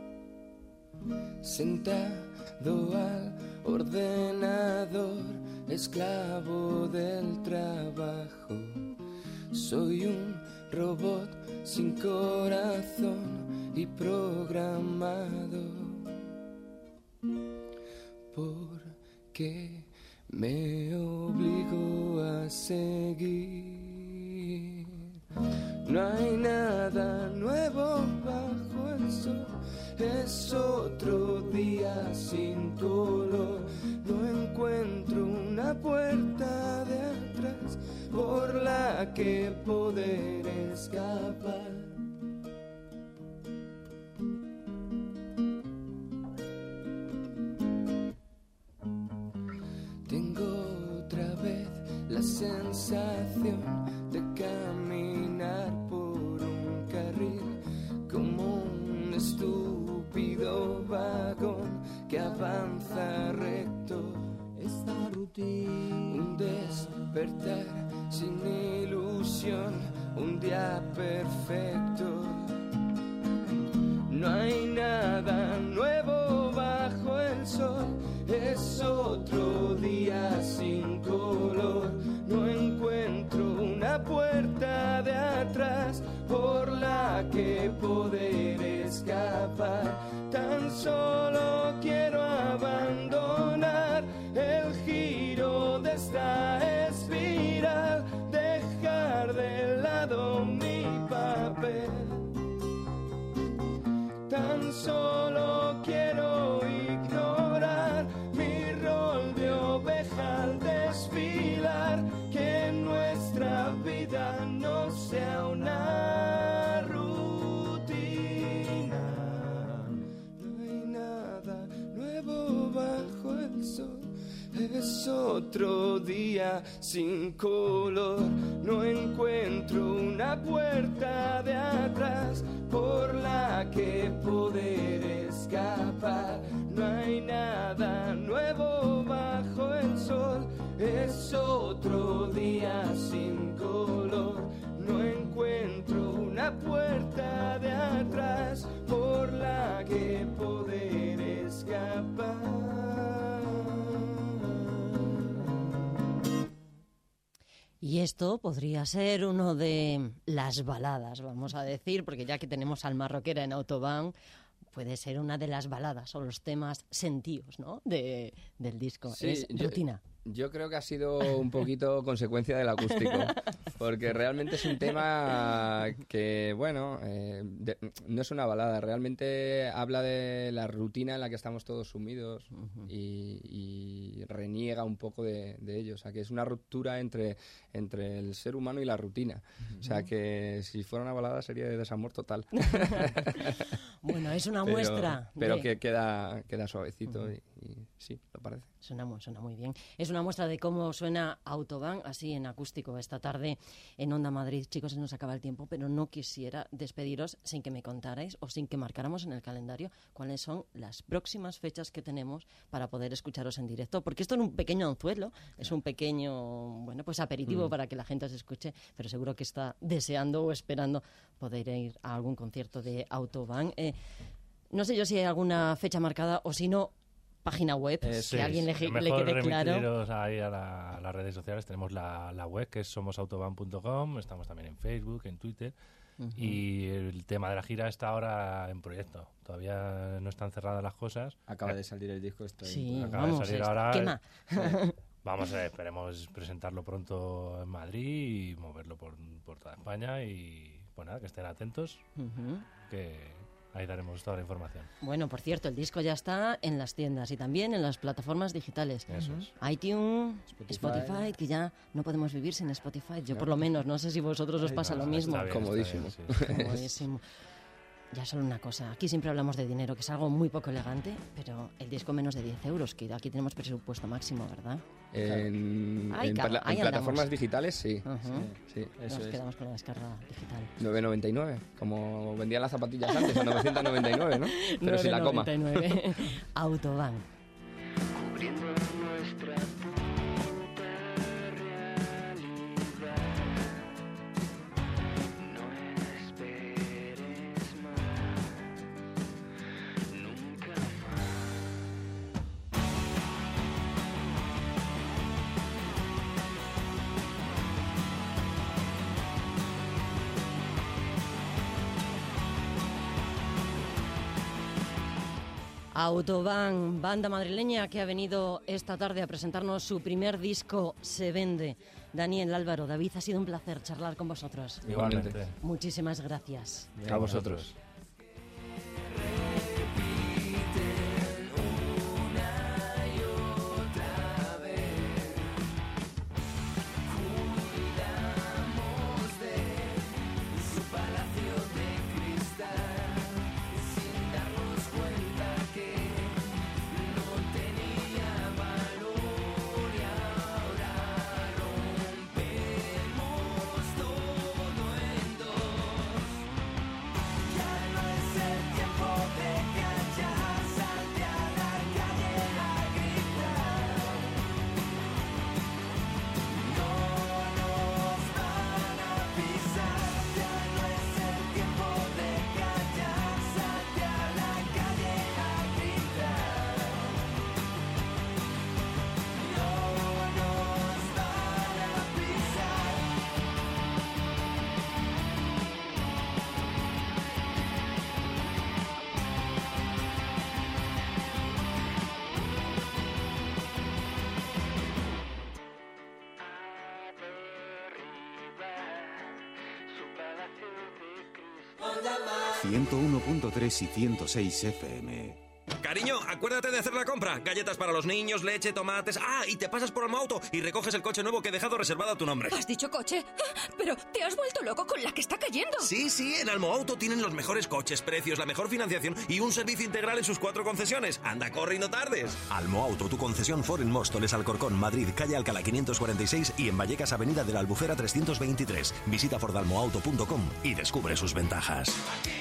sentado al ordenador, esclavo del trabajo. Soy un robot sin corazón y programado. Porque me obligo a seguir. No hay nada nuevo bajo el sol, es otro día sin color. No encuentro una puerta de atrás por la que poder escapar. La sensación de caminar por un carril como un estúpido vagón que avanza recto. Esta rutina, un despertar sin ilusión, un día perfecto. No hay nada nuevo bajo el sol, es otro día sin color. No encuentro una puerta de atrás por la que poder escapar. Tan solo quiero abandonar el giro de esta espiral, dejar de lado mi papel. Tan solo quiero ignorar mi rol de oveja al desfilar, que nuestra vida no sea una rutina. No hay nada nuevo bajo el sol, es otro día sin color. No encuentro una puerta de atrás por la que poder escapar. No hay nada nuevo bajo el sol, es otro día sin color. No encuentro una puerta de atrás por la que poder escapar. Y esto podría ser uno de las baladas, vamos a decir, porque ya que tenemos Alma Rockera en Autobahn, puede ser una de las baladas o los temas sentidos, ¿no? del disco. Sí, es Rutina. Yo creo que ha sido un poquito consecuencia del acústico, porque realmente es un tema que, bueno, no es una balada, realmente habla de la rutina en la que estamos todos sumidos y reniega un poco de ello, o sea, que es una ruptura entre el ser humano y la rutina, o sea, que si fuera una balada sería de desamor total. Bueno, es una muestra. Pero que queda suavecito y sí, lo parece. Suena muy bien. Es una muestra de cómo suena Autobahn, así en acústico esta tarde en Onda Madrid. Chicos, se nos acaba el tiempo, pero no quisiera despediros sin que me contarais o sin que marcáramos en el calendario cuáles son las próximas fechas que tenemos para poder escucharos en directo, porque esto es un pequeño anzuelo, es un pequeño, pues aperitivo para que la gente os escuche, pero seguro que está deseando o esperando poder ir a algún concierto de Autobahn. No sé yo si hay alguna fecha marcada o si no, página web, que a alguien le quede claro. Remitiros ahí a las redes sociales. Tenemos la web, que es somosautoban.com. Estamos también en Facebook, en Twitter. Y el tema de la gira está ahora en proyecto. Todavía no están cerradas las cosas. Acaba de salir el disco. Acaba de salir ahora. Quema. Vamos, esperemos presentarlo pronto en Madrid y moverlo por toda España. Y pues nada, que estén atentos, que ahí daremos toda la información. Bueno, por cierto, el disco ya está en las tiendas y también en las plataformas digitales. Eso es. iTunes, Spotify, que ya no podemos vivir sin Spotify. Yo por lo menos, no sé si vosotros os pasa lo mismo. Bien, comodísimo. Comodísimo. Ya solo una cosa, aquí siempre hablamos de dinero, que es algo muy poco elegante, pero el disco menos de 10 euros, que aquí tenemos presupuesto máximo, ¿verdad? En plataformas digitales, sí. Sí. Nos quedamos con la descarga digital. 9,99, como vendían las zapatillas antes, a 999, ¿no? Pero sin la coma. 9,99. Autobahn. Cubriendo nuestra Autobahn, banda madrileña que ha venido esta tarde a presentarnos su primer disco, Se Vende. Daniel, Álvaro, David, ha sido un placer charlar con vosotros. Igualmente. Muchísimas gracias. A vosotros. ...101.3 y 106 FM. Cariño, acuérdate de hacer la compra. Galletas para los niños, leche, tomates... Ah, y te pasas por Almoauto y recoges el coche nuevo que he dejado reservado a tu nombre. ¿Has dicho coche? Pero te has vuelto loco con la que está cayendo. Sí, en Almoauto tienen los mejores coches, precios, la mejor financiación y un servicio integral en sus 4 concesiones. Anda, corre y no tardes. Almoauto, tu concesión Ford en Móstoles, Alcorcón, Madrid, calle Alcalá 546 y en Vallecas, avenida de la Albufera 323. Visita fordalmoauto.com y descubre sus ventajas.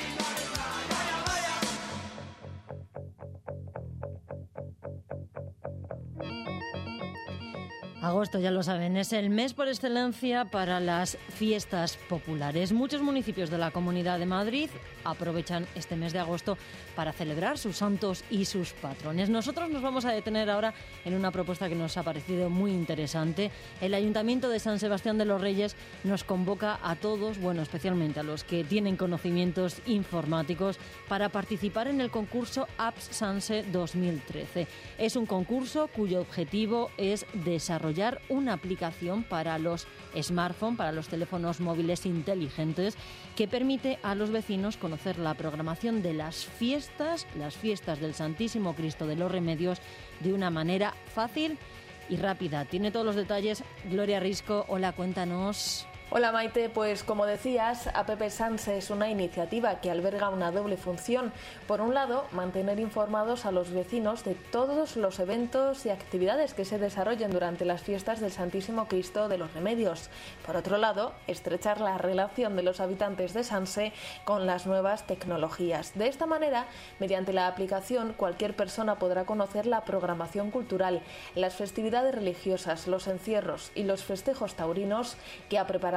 Agosto, ya lo saben, es el mes por excelencia para las fiestas populares. Muchos municipios de la Comunidad de Madrid aprovechan este mes de agosto para celebrar sus santos y sus patrones. Nosotros nos vamos a detener ahora en una propuesta que nos ha parecido muy interesante. El Ayuntamiento de San Sebastián de los Reyes nos convoca a todos, bueno, especialmente a los que tienen conocimientos informáticos, para participar en el concurso Apps Sanse 2013. Es un concurso cuyo objetivo es desarrollar una aplicación para los smartphones, para los teléfonos móviles inteligentes, que permite a los vecinos conocer la programación de las fiestas del Santísimo Cristo de los Remedios, de una manera fácil y rápida. Tiene todos los detalles Gloria Risco. Hola, cuéntanos. Hola Maite, pues como decías, App Sanse es una iniciativa que alberga una doble función. Por un lado, mantener informados a los vecinos de todos los eventos y actividades que se desarrollen durante las fiestas del Santísimo Cristo de los Remedios. Por otro lado, estrechar la relación de los habitantes de Sanse con las nuevas tecnologías. De esta manera, mediante la aplicación, cualquier persona podrá conocer la programación cultural, las festividades religiosas, los encierros y los festejos taurinos que ha preparado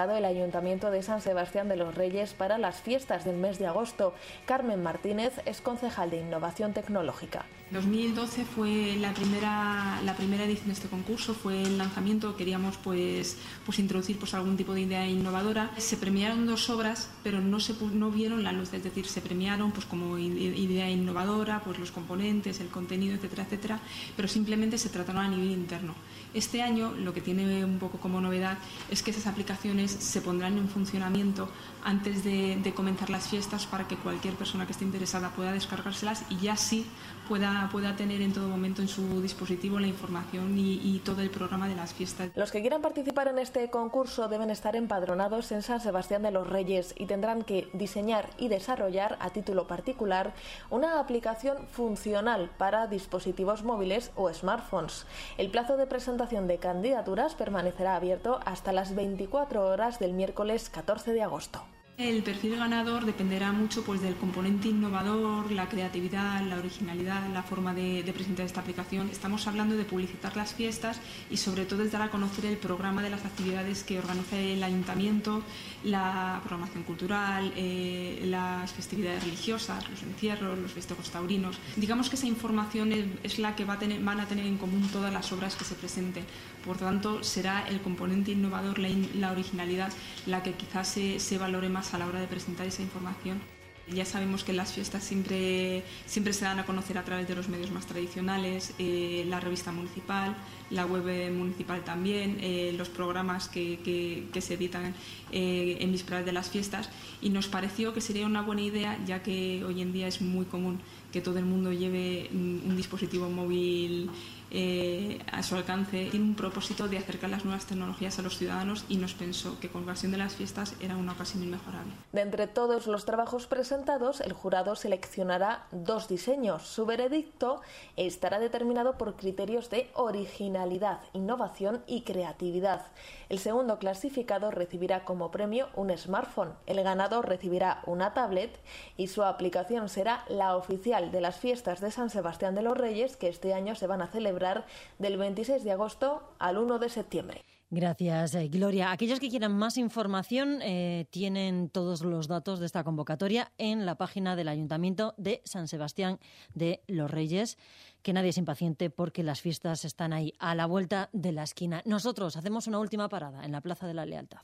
preparado el Ayuntamiento de San Sebastián de los Reyes para las fiestas del mes de agosto. Carmen Martínez es concejal de Innovación Tecnológica. 2012 fue la primera edición de este concurso, fue el lanzamiento. Queríamos pues introducir algún tipo de idea innovadora. Se premiaron 2 obras, pero no vieron la luz, es decir, se premiaron pues como idea innovadora, pues los componentes, el contenido, etcétera, etcétera, pero simplemente se trataron a nivel interno. Este año lo que tiene un poco como novedad es que esas aplicaciones se pondrán en funcionamiento antes de comenzar las fiestas para que cualquier persona que esté interesada pueda descargárselas y ya sí pueda tener en todo momento en su dispositivo la información y todo el programa de las fiestas. Los que quieran participar en este concurso deben estar empadronados en San Sebastián de los Reyes y tendrán que diseñar y desarrollar a título particular una aplicación funcional para dispositivos móviles o smartphones. El plazo de presentación de candidaturas permanecerá abierto hasta las 24 horas del miércoles 14 de agosto. El perfil ganador dependerá mucho pues del componente innovador, la creatividad, la originalidad, la forma de presentar esta aplicación. Estamos hablando de publicitar las fiestas y sobre todo de dar a conocer el programa de las actividades que organiza el Ayuntamiento, la programación cultural, las festividades religiosas, los encierros, los festejos taurinos. Digamos que esa información es la que van a tener en común todas las obras que se presenten. Por tanto, será el componente innovador, la originalidad, la que quizás se valore más a la hora de presentar esa información. Ya sabemos que las fiestas siempre se dan a conocer a través de los medios más tradicionales, la revista municipal, la web municipal también, los programas que se editan en vísperas de las fiestas, y nos pareció que sería una buena idea, ya que hoy en día es muy común que todo el mundo lleve un dispositivo móvil a su alcance. Tiene un propósito de acercar las nuevas tecnologías a los ciudadanos y nos pensó que con ocasión de las fiestas era una ocasión inmejorable. De entre todos los trabajos presentados, el jurado seleccionará 2 diseños. Su veredicto estará determinado por criterios de originalidad, innovación y creatividad. El segundo clasificado recibirá como premio un smartphone, el ganador recibirá una tablet y su aplicación será la oficial de las fiestas de San Sebastián de los Reyes, que este año se van a celebrar del 26 de agosto al 1 de septiembre. Gracias, Gloria. Aquellos que quieran más información tienen todos los datos de esta convocatoria en la página del Ayuntamiento de San Sebastián de los Reyes. Que nadie se impaciente porque las fiestas están ahí, a la vuelta de la esquina. Nosotros hacemos una última parada en la Plaza de la Lealtad.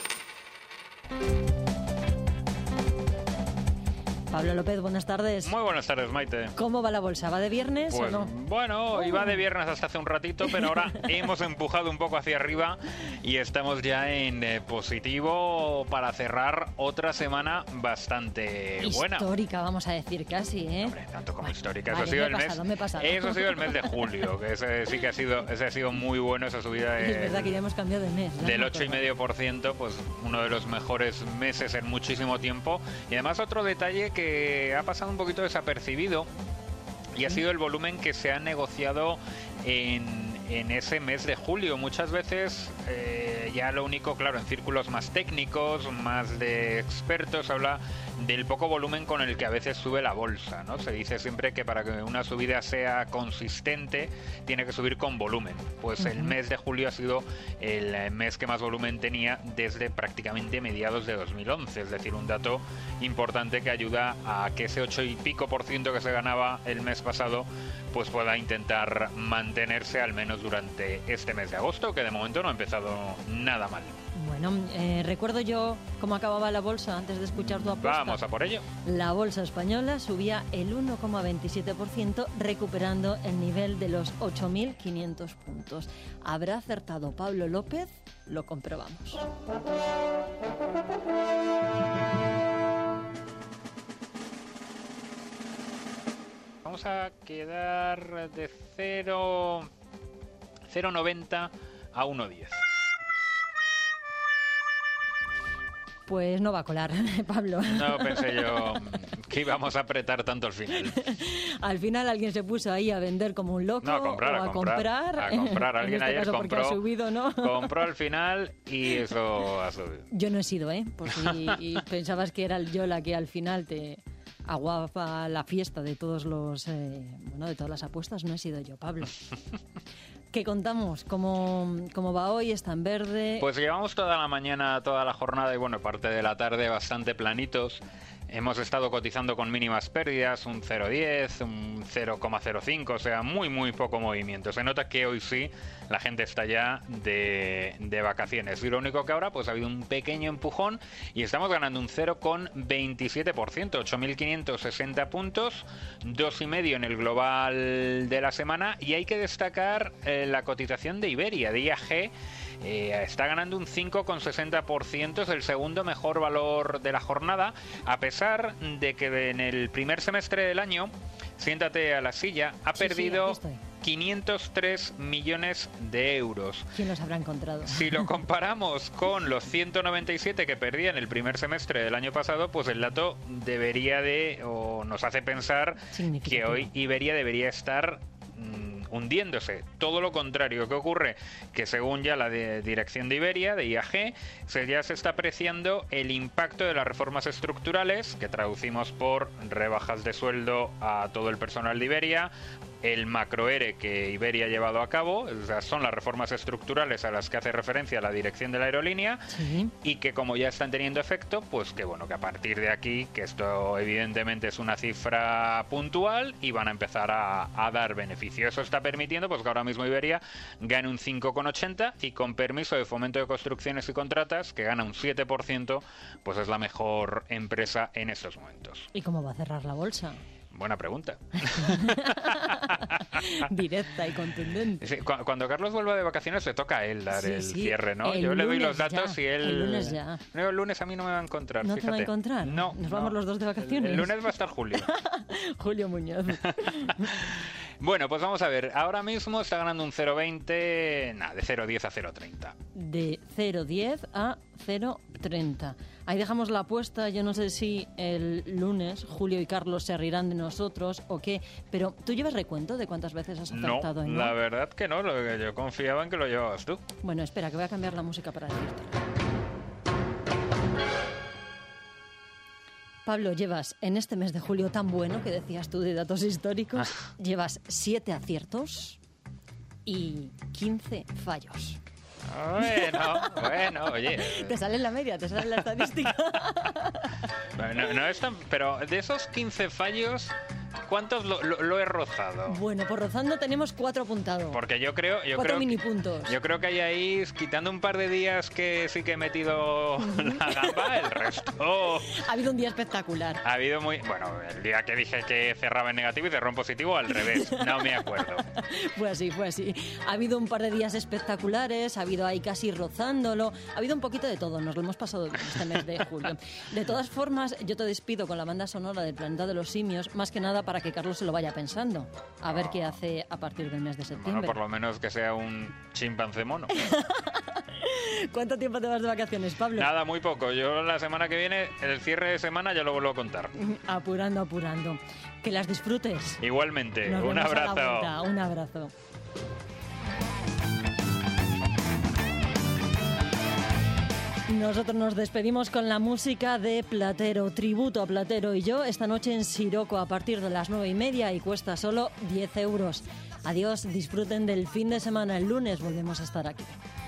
Pablo López, buenas tardes. Muy buenas tardes, Maite. ¿Cómo va la bolsa? ¿Va de viernes pues, o no? Bueno, iba de viernes hasta hace un ratito, pero ahora hemos empujado un poco hacia arriba y estamos ya en positivo para cerrar otra semana bastante buena. Histórica, vamos a decir casi, ¿eh? Hombre, tanto como histórica. Vale, Eso ha sido Eso ha sido el mes de julio, que ese sí que ha sido muy bueno, esa subida Es verdad que ya hemos cambiado de mes. Del 8,5%, pues uno de los mejores meses en muchísimo tiempo. Y además otro detalle que ha pasado un poquito desapercibido y ha sido el volumen que se ha negociado en ese mes de julio. Muchas veces ya lo único, claro, en círculos más técnicos, más de expertos, habla del poco volumen con el que a veces sube la bolsa, ¿no? Se dice siempre que para que una subida sea consistente tiene que subir con volumen. Pues el mes de julio ha sido el mes que más volumen tenía desde prácticamente mediados de 2011, es decir, un dato importante que ayuda a que ese 8 y pico % que se ganaba el mes pasado pues pueda intentar mantenerse al menos durante este mes de agosto, que de momento no ha empezado nada mal. Bueno, recuerdo yo cómo acababa la bolsa antes de escuchar tu apuesta. Vamos a por ello. La bolsa española subía el 1,27%, recuperando el nivel de los 8.500 puntos. ¿Habrá acertado Pablo López? Lo comprobamos. Vamos a quedar de 0,90 a 1,10. Pues no va a colar, Pablo. No pensé yo que íbamos a apretar tanto al final. Al final alguien se puso ahí a vender como un loco. No, a comprar. A comprar. Alguien en este ayer caso compró, porque ha subido, ¿no? Compró al final y eso ha subido. Yo no he sido, por si pensabas que era yo la que al final te aguaba la fiesta de todos los de todas las apuestas. No he sido yo, Pablo. ¿Qué contamos? ¿Cómo va hoy? ¿Está en verde? Pues llevamos toda la mañana, toda la jornada y bueno, parte de la tarde bastante planitos. Hemos estado cotizando con mínimas pérdidas, un 0,10, un 0,05, o sea, muy poco movimiento. Se nota que hoy sí la gente está ya de vacaciones. Y lo único que ahora pues ha habido un pequeño empujón y estamos ganando un 0,27%, 8.560 puntos, 2,5 en el global de la semana. Y hay que destacar la cotización de Iberia, de IAG. Está ganando un 5,60%, es el segundo mejor valor de la jornada, a pesar de que en el primer semestre del año, siéntate a la silla, ha perdido 503 millones de euros. ¿Quién los habrá encontrado? Si lo comparamos con los 197 que perdía en el primer semestre del año pasado, pues el dato nos hace pensar que hoy Iberia debería estar hundiéndose. Todo lo contrario. ¿Qué ocurre? Que según ya la dirección de Iberia, de IAG, ya se está apreciando el impacto de las reformas estructurales, que traducimos por rebajas de sueldo a todo el personal de Iberia, el macroERE que Iberia ha llevado a cabo, o sea, son las reformas estructurales a las que hace referencia la dirección de la aerolínea, y que como ya están teniendo efecto, pues que bueno, que a partir de aquí, que esto evidentemente es una cifra puntual y van a empezar a dar beneficio. Eso está permitiendo pues que ahora mismo Iberia gane un 5,80 y con permiso de Fomento de Construcciones y Contratas, que gana un 7%, pues es la mejor empresa en estos momentos. ¿Y cómo va a cerrar la bolsa? Buena pregunta. Directa y contundente. Sí, cuando Carlos vuelva de vacaciones le toca a él dar el cierre, ¿no? Yo le doy los datos y él... El lunes ya. No, el lunes a mí no me va a encontrar, ¿No fíjate. te va a encontrar? No. Nos vamos los dos de vacaciones. El lunes va a estar Julio. Julio Muñoz. Bueno, pues vamos a ver. Ahora mismo está ganando un 0,20, de 0,10 a 0,30. De 0,10 a 0,30. Ahí dejamos la apuesta. Yo no sé si el lunes Julio y Carlos se reirán de nosotros o qué, pero ¿tú llevas recuento de cuántas veces has acertado? No, la verdad que no. Yo confiaba en que lo llevabas tú. Bueno, espera, que voy a cambiar la música para decirte. Pablo, llevas en este mes de julio tan bueno que decías tú de datos históricos, llevas 7 aciertos y 15 fallos. Bueno, oye. Te sale en la media, te sale en la estadística. Bueno, no es tan... Pero de esos 15 fallos, ¿cuántos lo he rozado? Bueno, por rozando tenemos 4 apuntados. Porque yo creo 4 mini puntos. Yo creo que hay ahí, quitando un par de días que sí que he metido la gamba, el resto... Ha habido un día espectacular. Ha habido Bueno, el día que dije que cerraba en negativo y cerró en positivo, al revés. No me acuerdo. Fue así. Ha habido un par de días espectaculares, ha habido ahí casi rozándolo, ha habido un poquito de todo, nos lo hemos pasado bien este mes de julio. De todas formas, yo te despido con la banda sonora del Planeta de los Simios, más que nada para que Carlos se lo vaya pensando, a ver qué hace a partir del mes de septiembre. Bueno, por lo menos que sea un chimpancé mono. ¿Cuánto tiempo te vas de vacaciones, Pablo? Nada, muy poco. Yo la semana que viene, el cierre de semana, ya lo vuelvo a contar. Apurando. Que las disfrutes. Igualmente. Nos un vemos abrazo. a la vuelta. Un abrazo. Nosotros nos despedimos con la música de Platero, tributo a Platero y yo, esta noche en Siroco a partir de las 9:30 y cuesta solo 10 euros. Adiós, disfruten del fin de semana. El lunes volvemos a estar aquí.